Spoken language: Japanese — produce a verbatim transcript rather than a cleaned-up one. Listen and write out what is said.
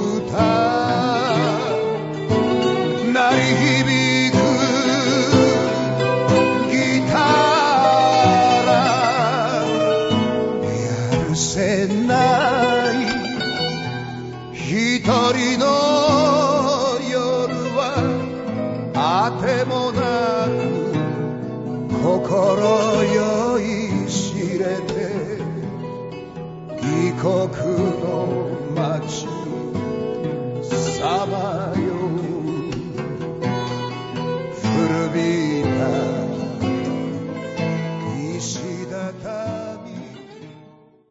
歌鳴り響くギターやるせない一人の夜はあてもなく心酔いしれて異国の街さまよう古び